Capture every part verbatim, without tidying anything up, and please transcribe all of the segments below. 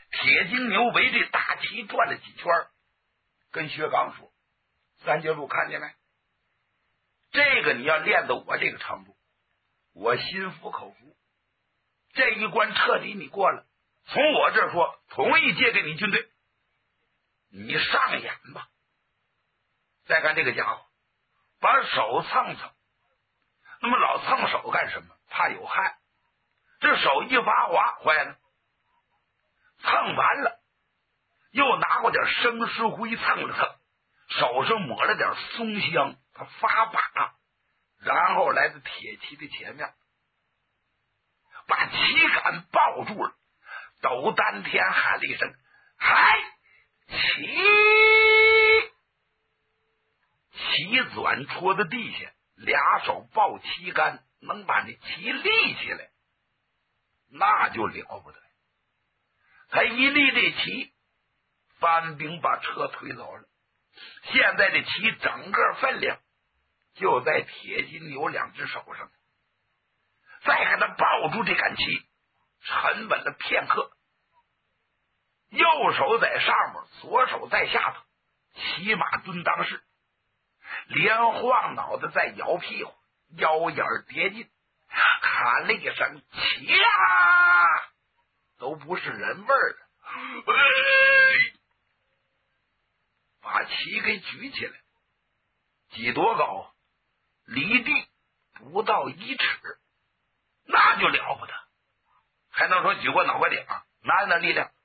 铁金牛围这大旗转了几圈，跟薛刚说：“三绝主看见没？这个你要练到我这个程度，我心服口服。这一关彻底你过了，从我这儿说，同意借给你军队，你上演吧。”再看这个家伙，把手蹭蹭，那么老蹭手干什么？怕有汗，这手一发滑，坏了。蹭完了，又拿过点生石灰蹭了蹭，手上抹了点松香，他发把，然后来到铁骑的前面，把旗杆抱住了，抖丹田喊了一声：“嗨，旗！”旗转戳在地下，俩手抱旗杆，能把那旗立起来，那就了不得。他一立这旗，番兵把车推走了。现在这旗整个分量就在铁金牛两只手上，再看他抱住这杆旗，沉稳了片刻，右手在上面，左手在下头，骑马蹲当式，连晃脑袋在摇屁股，腰眼叠进，喊了一声：“起呀！”都不是人味儿的，把旗给举起来，举多高？离地不到一尺，那就了不得，还能说举过脑瓜顶？哪有那力量？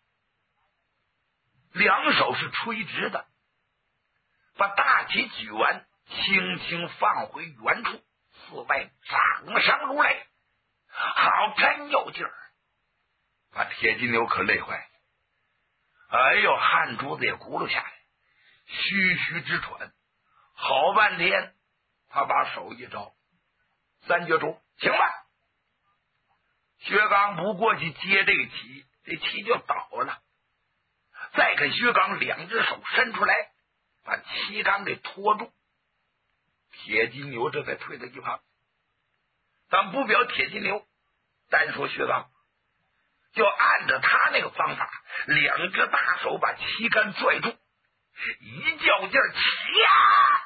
两手是垂直的，把大旗举完，轻轻放回原处，四外掌声如雷，好，真有劲儿，把铁金牛可累坏了。哎呦，汗珠子也咕噜下来，吁吁直喘，好半天，他把手一招：“三绝主，行了。”薛刚不过去接这个旗，这旗就倒了。再看薛刚两只手伸出来，把旗杆给拖住，铁金牛这才退到一旁。咱不表铁金牛，单说薛刚，就按照他那个方法，两只大手把旗杆拽住，一较劲儿，起呀！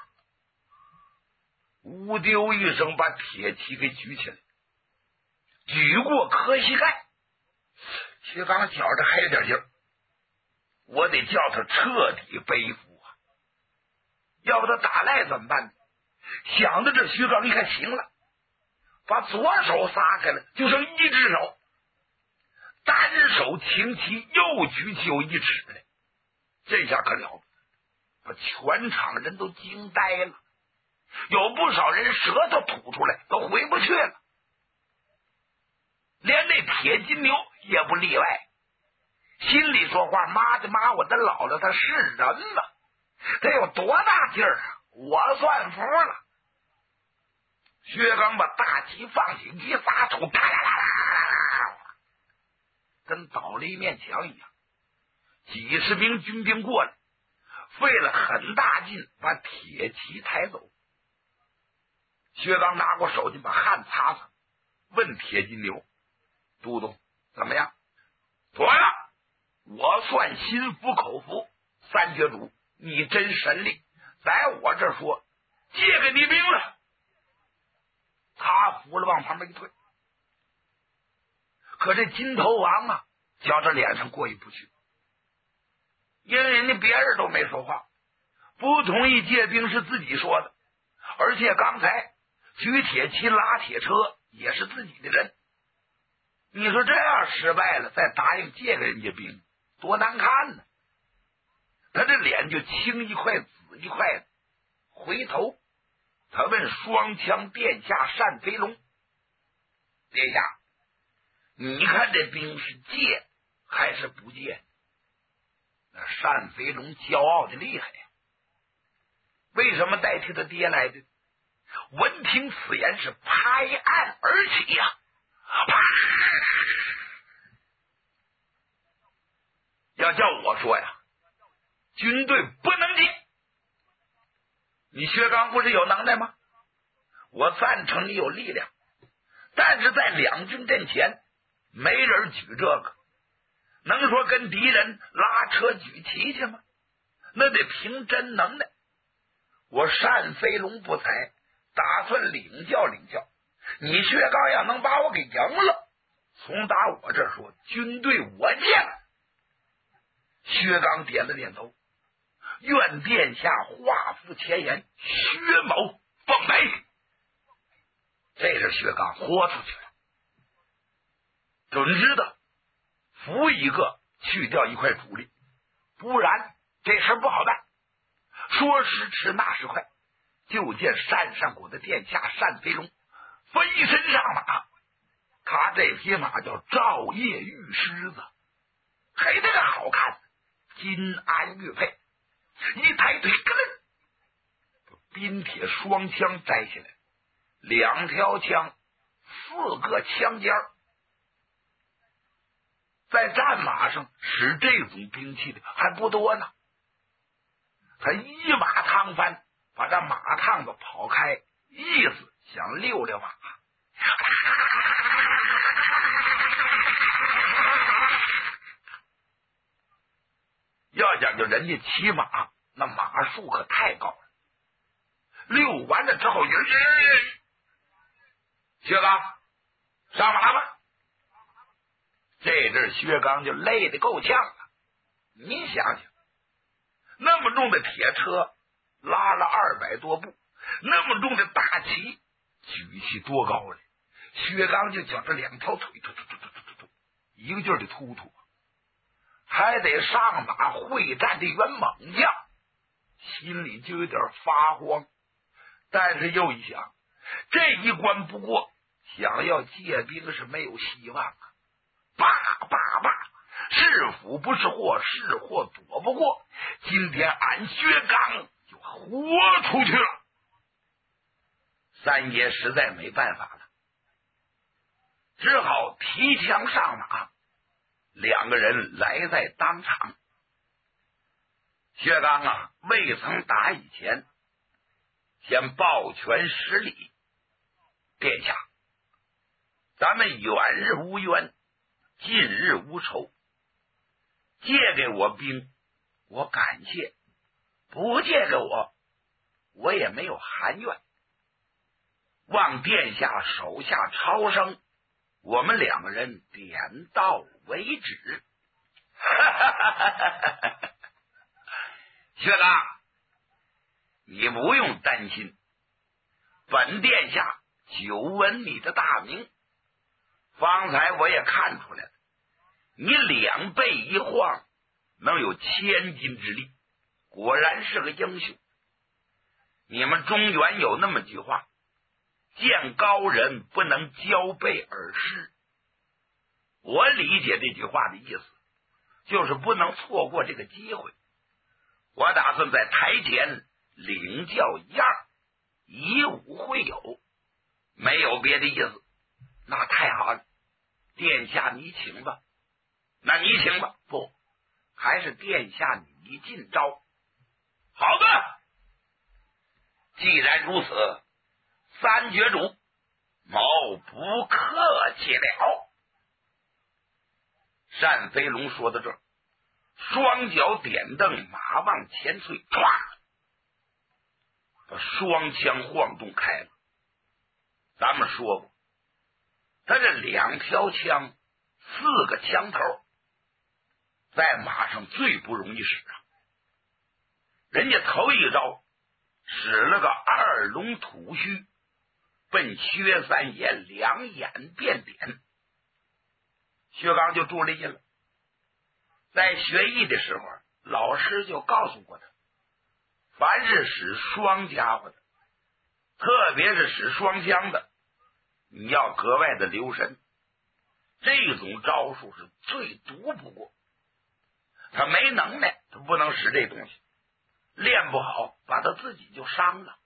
呜丢一声，把铁旗给举起来，举过磕膝盖。薛刚觉着还有点劲儿，我得叫他彻底背负啊，要不他打赖怎么办呢？想到这，薛刚一看行了，把左手撒开了，就剩一只手，单手擎旗，又举起有一尺来。这下可了不得，把全场人都惊呆了，有不少人舌头吐出来，都回不去了。连那铁金牛也不例外，心里说话：妈的妈，我的姥姥他是人吗？他有多大劲儿啊？我算服了。薛刚把大旗放起，一撒手，哒啦啦啦啦，跟倒了一面墙一样。几十名军兵过来，费了很大劲把铁旗抬走。薛刚拿过手巾把汗擦擦，问铁金牛：“都督怎么样？”“妥了，我算心服口服。三绝主，你真神力，在我这儿说，借给你兵了。”他服了，往旁边一退。可这金头王啊，觉着脸上过意不去，因为人家别人都没说话，不同意借兵是自己说的，而且刚才举铁旗拉铁车也是自己的人，你说这样失败了，再答应借给人家兵，多难看呢？他这脸就青一块紫一块的。回头他问双枪殿下单飞龙：“殿下，你看这兵是借还是不借？”那单飞龙骄傲的厉害呀，为什么代替他爹来的？闻听此言是拍案而起呀、啊！要叫我说呀，军队不能借。你薛刚不是有能耐吗？我赞成你有力量，但是在两军阵前没人举这个， 能说跟敌人拉车举旗去吗？那得凭真能耐。我单飞龙不才，打算领教领教。你薛刚要能把我给赢了，从打我这说，军队我见。薛刚点了点头，愿殿下画符前言，薛某奉陪。这是薛刚豁出去了，准知道扶一个去掉一块主力，不然这事不好办。说时迟，那时快，就见单上国的殿下单飞龙飞身上马，他这匹马叫照夜玉狮子，嘿，这个好看，金鞍玉佩，一抬腿，咯楞，冰铁双枪摘下来，两条枪，四个枪尖儿。在战马上使这种兵器的还不多呢。他一马趟翻，把这马趟子跑开，意思想溜溜马。要讲究人家骑马，那马术可太高了。溜完了之后，薛刚上马吧。这阵薛刚就累得够呛了。你想想，那么重的铁车拉了二百多步，那么重的大旗举起多高来，薛刚就觉着两条腿突突突突突突一个劲儿的突突，还得上马会战的元猛将，心里就有点发慌。但是又一想，这一关不过，想要借兵是没有希望啊！罢罢罢，是福不是祸，是祸躲不过。今天俺薛刚就豁出去了。三爷实在没办法了，只好提枪上马。两个人来在当场。薛刚啊，未曾打以前，先抱拳施礼：殿下，咱们远日无冤，近日无仇，借给我兵，我感谢；不借给我，我也没有含怨。望殿下手下超生，我们两个人点到为止。薛刚，你不用担心，本殿下久闻你的大名，方才我也看出来了，你两背一晃，能有千斤之力，果然是个英雄。你们中原有那么句话，见高人不能交背而失。我理解这句话的意思，就是不能错过这个机会。我打算在台前领教一二，以武会友，没有别的意思。那太好了，殿下你请吧。那你请吧。不，还是殿下你进招。好的，既然如此，三绝主某不客气了。单飞龙说到这儿，双脚点蹬，马往前推，唰，把双枪晃动开了。咱们说过，他这两条枪，四个枪头，在马上最不容易使啊。人家头一招使了个二龙吐须，奔薛三爷两眼便点。薛刚就住了印了。在学艺的时候，老师就告诉过他，凡是使双家伙的，特别是使双枪的，你要格外的留神。这种招数是最毒不过，他没能耐，他不能使这东西，练不好把他自己就伤了。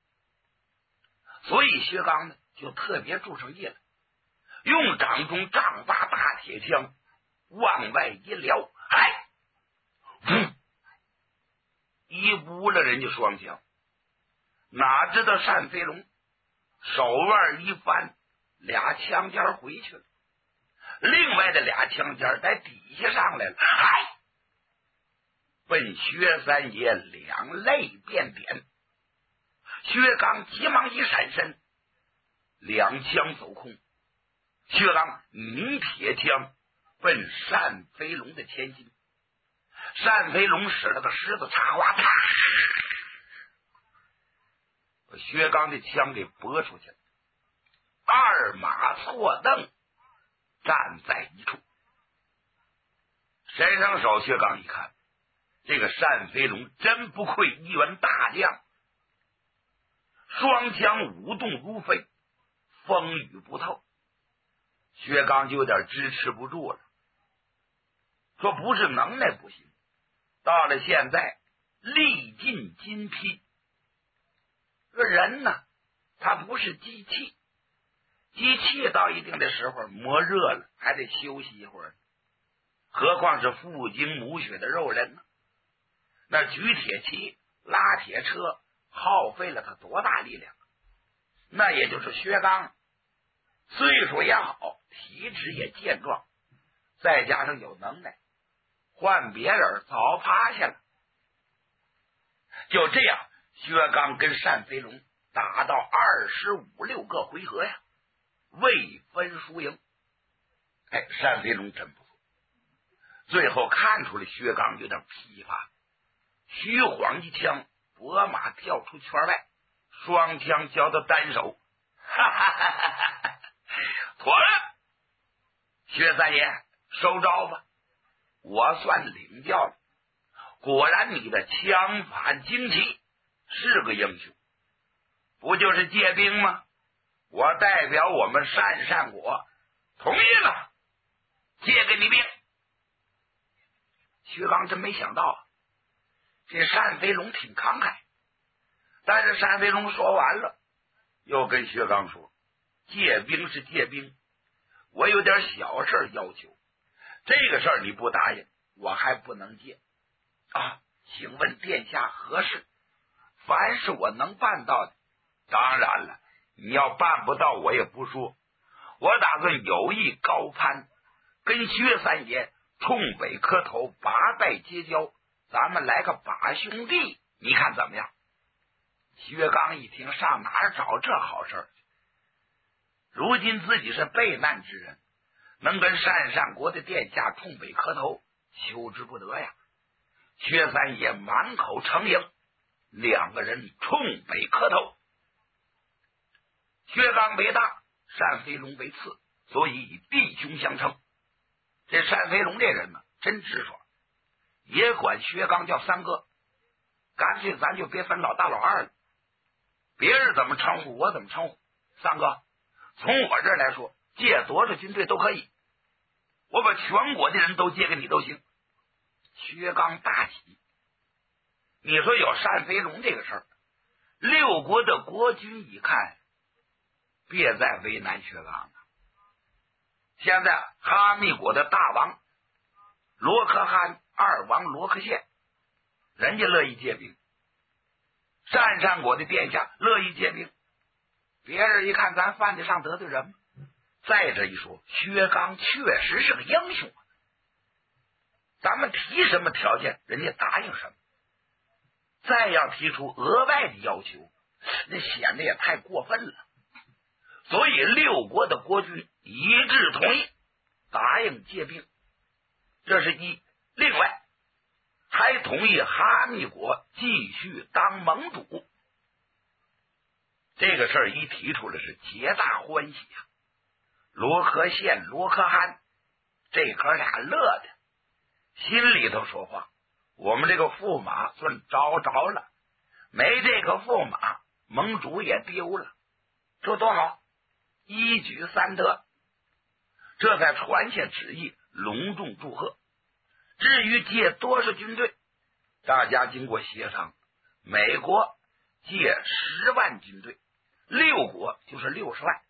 所以薛刚呢就特别注上意了，用掌中丈八大铁枪往外一撩，哎，嗯，一捂了人家双枪。哪知道单飞龙手腕一翻，俩枪尖回去了。 另外的俩枪尖在底下上来了，嗨，奔薛三爷两肋便点。薛刚急忙一闪身，两枪走空。薛刚拧铁枪奔单飞龙的前心，单飞龙使了个狮子插花，啪，把薛刚的枪给拨出去了。二马错蹬，站在一处。伸上手，薛刚一看，这个单飞龙真不愧一员大将，双枪舞动如飞，风雨不透。薛刚就有点支持不住了，说不是能耐不行，到了现在力尽筋疲。这人呢，他不是机器，机器到一定的时候磨热了还得休息一会儿，何况是父精母血的肉人呢？那举铁器拉铁车耗费了他多大力量？那也就是薛刚岁数也好，体质也健壮，再加上有能耐，换别人早趴下了。就这样，薛刚跟单飞龙打到二十五六个回合呀，未分输赢。哎，单飞龙真不错，最后看出来薛刚有点疲乏，虚晃一枪，拨马跳出圈外，双枪交到单手，哈哈哈哈哈！妥了，薛三爷收招吧，我算领教了。果然你的枪法精奇，是个英雄，不就是借兵吗？我代表我们单善国同意了，借给你兵。薛刚真没想到，这单飞龙挺慷慨，但是单飞龙说完了，又跟薛刚说，借兵是借兵，我有点小事要求，这个事儿你不答应，我还不能借啊。请问殿下何事？凡是我能办到的，当然了，你要办不到我也不说，我打算有意高攀，跟薛三爷冲北磕头，八拜结交，咱们来个把兄弟，你看怎么样？薛刚一听，上哪儿找这好事儿？如今自己是备难之人，能跟单善国的殿下冲北磕头，求之不得呀。薛三爷满口承应，两个人冲北磕头。薛刚为大，单飞龙为次，所以以弟兄相称。这单飞龙这人呢，真直爽，也管薛刚叫三哥，干脆咱就别分老大老二了，别人怎么称呼我怎么称呼。三哥，从我这儿来说，借多少军队都可以，我把全国的人都借给你都行。薛刚大喜，你说有单飞龙这个事儿，六国的国君一看，别再为难薛刚了。现在哈密国的大王罗可汗，二王罗可宪，人家乐意借兵，单善国的殿下乐意借兵，别人一看咱犯得上得罪人吗？再者一说，薛刚确实是个英雄，咱们提什么条件，人家答应什么。再要提出额外的要求，那显得也太过分了。所以六国的国君一致同意答应借兵，这是一。另外还同意哈密国继续当盟主。这个事儿一提出来是皆大欢喜啊！罗可宪、罗可汗这哥俩乐的心里头说话，我们这个驸马算招着了，没这个驸马，盟主也丢了，这多好，一举三得。这才传下旨意，隆重祝贺。至于借多少军队，大家经过协商，美国借十万军队，六国就是六十万，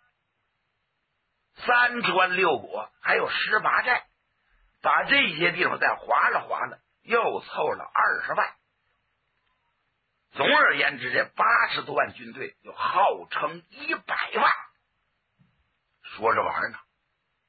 三川六国还有十八寨，把这些地方再划了划了，又凑了二十万。总而言之，这八十多万军队就号称一百万。说着玩呢，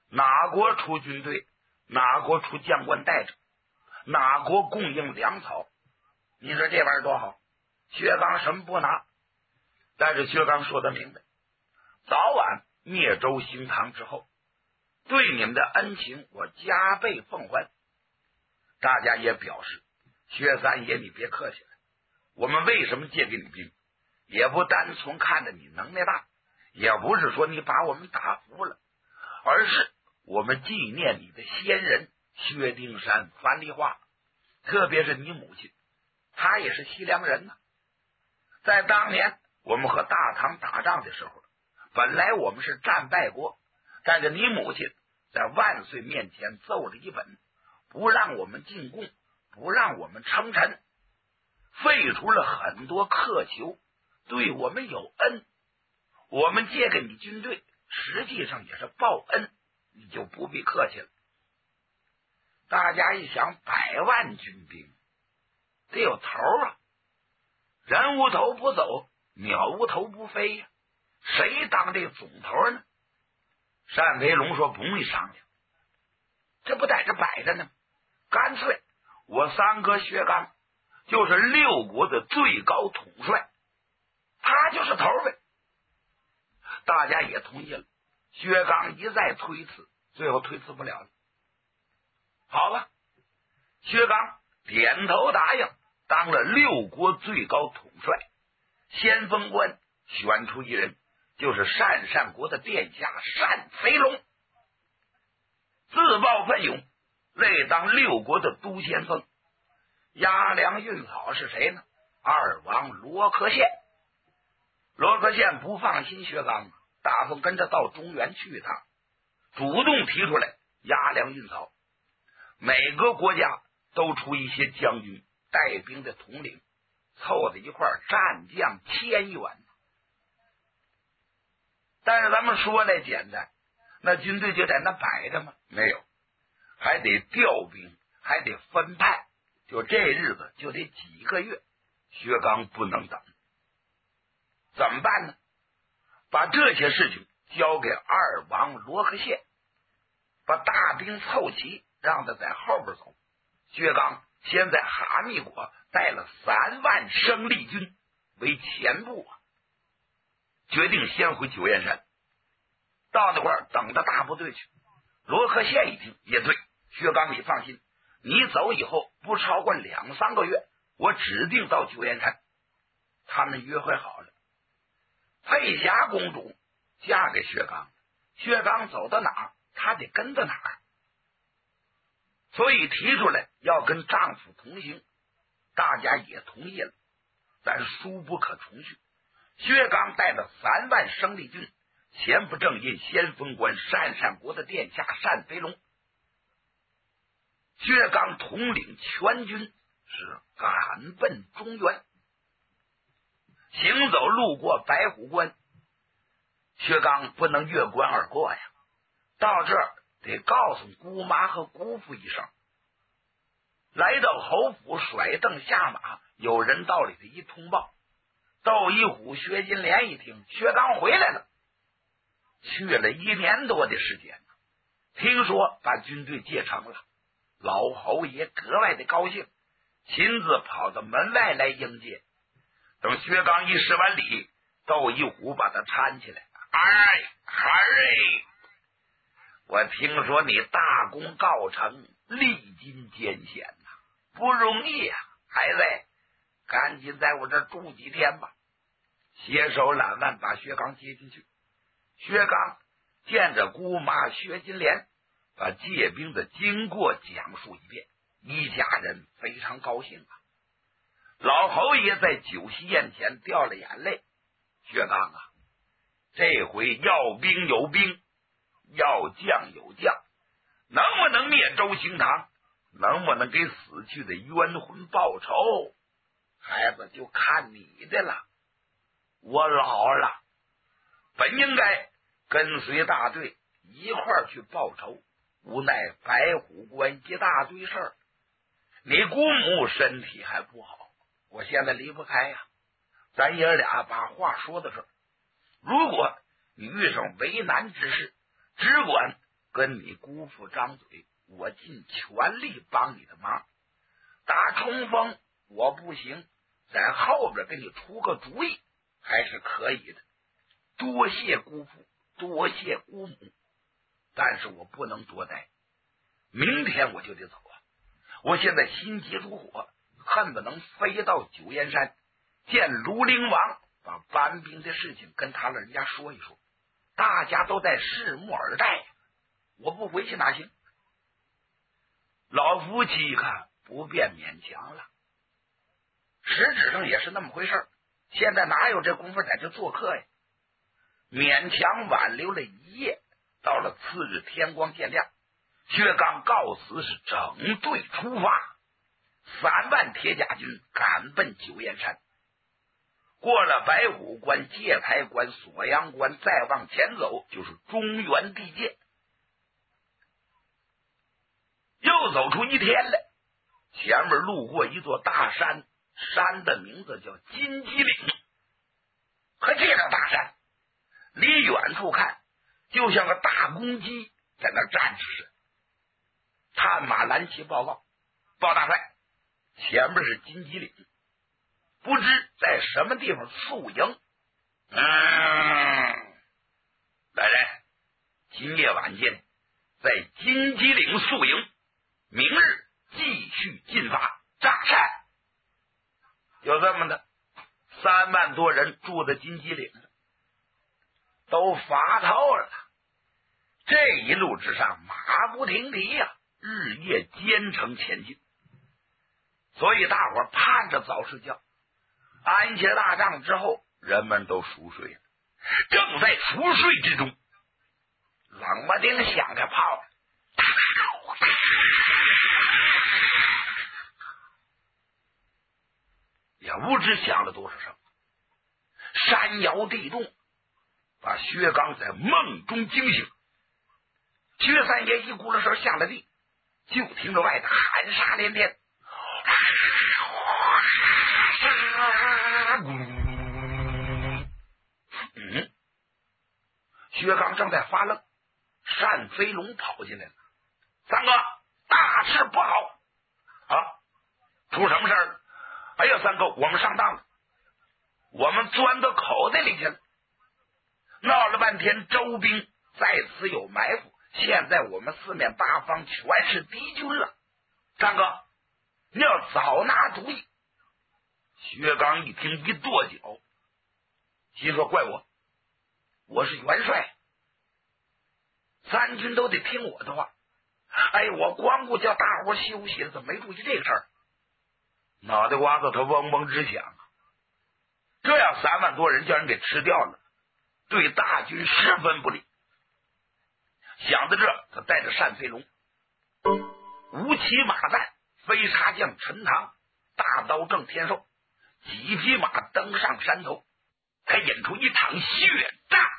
哪国出军队，哪国出将官带着，哪国供应粮草，你说这玩意儿多好。薛刚什么不拿，但是薛刚说的明白，早晚灭周兴唐之后，对你们的恩情我加倍奉还。大家也表示，薛三爷你别客气了，我们为什么借给你兵，也不单纯看着你能耐大，也不是说你把我们打服了，而是我们纪念你的先人薛丁山、樊梨花，特别是你母亲，她也是西凉人呐、啊。在当年我们和大唐打仗的时候，本来我们是战败国，但是你母亲在万岁面前奏了一本，不让我们进贡，不让我们称臣，废除了很多苛求，对我们有恩。我们借给你军队，实际上也是报恩，你就不必客气了。大家一想，百万军兵得有头啊，人无头不走，鸟无头不飞呀、啊，谁当这总头呢？单飞龙说不用你商量，这不在这摆着呢，干脆我三哥薛刚就是六国的最高统帅，他就是头呗。大家也同意了，薛刚一再推辞，最后推辞不了了。好吧，薛刚点头答应，当了六国最高统帅。先锋官选出一人，就是鄯善国的殿下单飞龙，自报奋勇，累当六国的都先锋。押粮运草是谁呢？二王罗克宪。罗克宪不放心薛刚，打算跟着到中原去一趟，主动提出来押粮运草。每个国家都出一些将军带兵的统领，凑在一块儿，战将千员。但是咱们说来简单，那军队就在那摆着吗？没有，还得调兵，还得分派，就这日子就得几个月。薛刚不能等，怎么办呢？把这些事情交给二王罗克宪，把大兵凑齐，让他在后边走。薛刚先在哈密国带了三万生力军为前部啊，决定先回九堰山，到那块儿等着大部队去。罗克宪一听也对，薛刚你放心，你走以后不超过两三个月，我指定到九堰山。他们约会好了，佩霞公主嫁给薛刚，薛刚走到哪儿他得跟到哪儿，所以提出来要跟丈夫同行，大家也同意了。但书不可重叙，薛刚带着三万生力军前不正印先锋官鄯善国的殿下单飞龙，薛刚统领全军是赶奔中原。行走路过白虎关，薛刚不能越关而过呀，到这儿得告诉姑妈和姑父一声。来到侯府，甩凳下马，有人到里头一通报，窦一虎、薛金莲一听薛刚回来了，去了一年多的时间，听说把军队借成了，老侯爷格外的高兴，亲自跑到门外来迎接。等薛刚一施完礼，窦一虎把他搀起来，哎孩儿，我听说你大功告成，历经艰险呐、啊，不容易啊，孩子，赶紧在我这住几天吧。携手揽腕把薛刚接进去。薛刚见着姑妈薛金莲，把借兵的经过讲述一遍，一家人非常高兴啊。老侯爷在酒席宴前掉了眼泪，薛刚啊，这回要兵有兵，要将有将，能不能灭周兴唐，能不能给死去的冤魂报仇，孩子就看你的了。我老了，本应该跟随大队一块儿去报仇，无奈白虎关一大堆事儿，你姑母身体还不好，我现在离不开呀、啊。咱爷俩把话说到这儿，如果你遇上为难之事，只管跟你姑父张嘴，我尽全力帮你的忙。打冲锋我不行，在后边给你出个主意还是可以的。多谢姑父，多谢姑母，但是我不能多待，明天我就得走啊！我现在心急如火，恨不能飞到九岩山见庐陵王，把搬兵的事情跟他老人家说一说。大家都在拭目而待，我不回去哪行？老夫妻一看不便勉强了，实质上也是那么回事，现在哪有这功夫在这做客呀？勉强挽留了一夜，到了次日天光渐亮，薛刚告辞是整队出发，三万铁甲军赶奔九岩山。过了白虎关、界牌关、锁阳关，再往前走就是中原地界。又走出一天来，前面路过一座大山，山的名字叫金鸡岭。可这个大山离远处看就像个大公鸡在那站着似的。探马蓝旗报告，报大帅，前面是金鸡岭，不知在什么地方宿营。嗯，来人，今夜晚间在金鸡岭宿营，明日继续进发。扎山有这么的，三万多人住在金鸡岭，都乏透了。这一路之上马不停蹄呀、啊，日夜兼程前进，所以大伙儿盼着早睡觉。安歇大帐之后，人们都熟睡了。正在熟睡之中，冷不丁响着炮，也不知响了多少声，山摇地动，把薛刚在梦中惊醒。薛三爷一咕噜声下了地，就听着外头喊杀连天，嗯，薛刚正在发愣，单飞龙跑进来了。三哥，大事不好啊！出什么事儿？哎呀，三哥，我们上当了，我们钻到口袋里去了。闹了半天，周兵在此有埋伏，现在我们四面八方全是敌军了。三哥，你要早拿主意。薛刚一听一跺脚，心说怪我，我是元帅，三军都得听我的话。哎，我光顾叫大伙休息了，怎么没注意这个事儿？脑袋瓜子他嗡嗡直响啊！这样三万多人叫人给吃掉了，对大军十分不利。想到这，他带着单飞龙、吴骑马赞、飞叉将陈塘、大刀郑天寿几匹马登上山头，他引出一场血战。